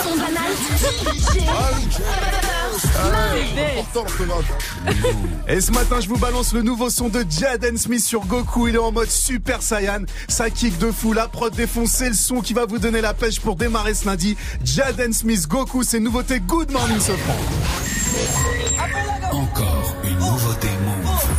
son de la night. Et ce matin, je vous balance le nouveau son de Jaden Smith sur Goku. Il est en mode Super Saiyan. Ça kick de fou. La prod défoncée, le son qui va vous donner la pêche pour démarrer ce lundi. Jaden Smith, Goku, c'est une nouveauté Good Morning Sofran. Encore une nouveauté Move.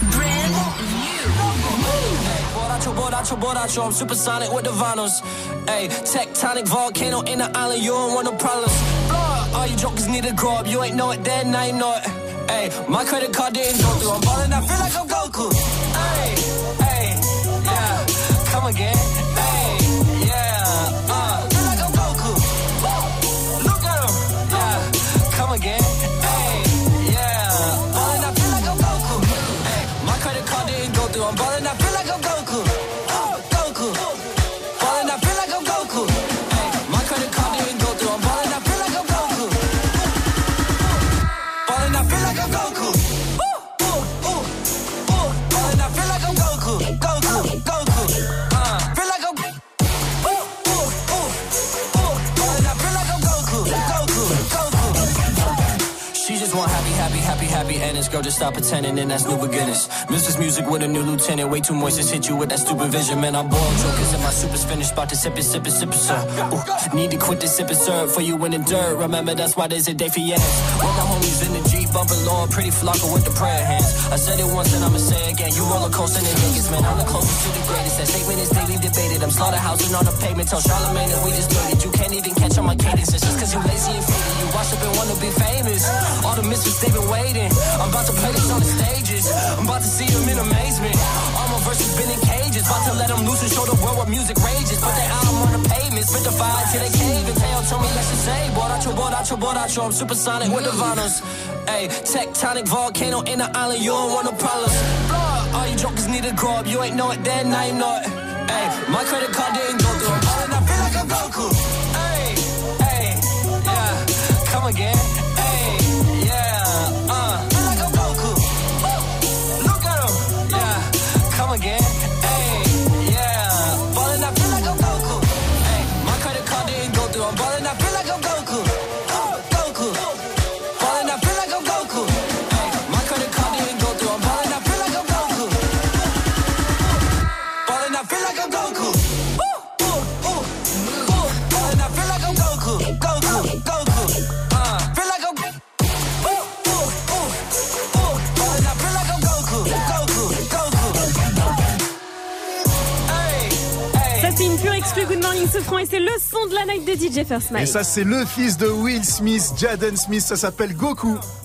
Boracho, I'm supersonic with the vinyls. Ayy, tectonic volcano in the island, you don't want no problems. Blood, all you jokers need to grow up, you ain't know it then, now you know it. Ayy, my credit card didn't go through, I'm ballin', I feel like I'm Goku. Ayy, yeah, come again. Ayy, yeah, feel like I'm Goku. Look at him, yeah, come again. Ayy, yeah, ballin', I feel like I'm Goku. Ayy, my credit card didn't go through, I'm ballin', I feel like I'm Goku. Happy endings, girl, just stop pretending and that's new beginners. Miss this music with a new lieutenant. Way too moist, just hit you with that stupid vision. Man, I'm boiled, chokers in my super's finished. About to sip it, sir. Ooh, need to quit this sipping, sir, for you in the dirt. Remember, that's why there's a day for yes. All my homies in the Jeep, bumping low, pretty flocker with the prayer hands. I said it once and I'ma say it again. You roller coaster in Vegas, man, I'm the closest to the greatest. That statement is daily debated. I'm slaughterhousing on the pavement. Tell Charlamagne that we just made it. You can't even catch on my cadence. It's just cause you lazy and faded. You watch up and wanna be famous. All the misfits, they've been waiting. I'm about to play this on the stages. I'm about to see them in amazement. All my verses been in cages. About to let them loose and show the world what music rages. Put their album on the pavement. Spit the fire till they cave. And Teo told me let's just say Boracho, I'm supersonic with the vinyls. Ayy, tectonic volcano in the island, you don't want no problems. Blood, all you jokers need to grow up. You ain't know it then, now you know it. Ayy, my credit card didn't go through. I'm ballin', I feel like I'm Goku. Ayy, yeah, come again. Ayy, yeah, feel like I'm Goku. Look at him, yeah, come again. Ayy, yeah, ballin', I feel like I'm Goku. Ayy, my credit card didn't go through. I'm ballin', I feel like I'm Goku. Goku, ballin', I feel like I'm Goku. Ayy, my credit card didn't go through. I'm ballin', I feel like I'm Goku. Ballin', I feel like I'm Goku. Ballin', I feel like I'm Goku. Goku. Feel like I'm. Ballin', I feel like I'm Goku. Ça c'est une pure exclue Good Morning Sofran et c'est le son de la night de DJ First Mike. Et ça c'est le fils de Will Smith, Jaden Smith, ça s'appelle Goku.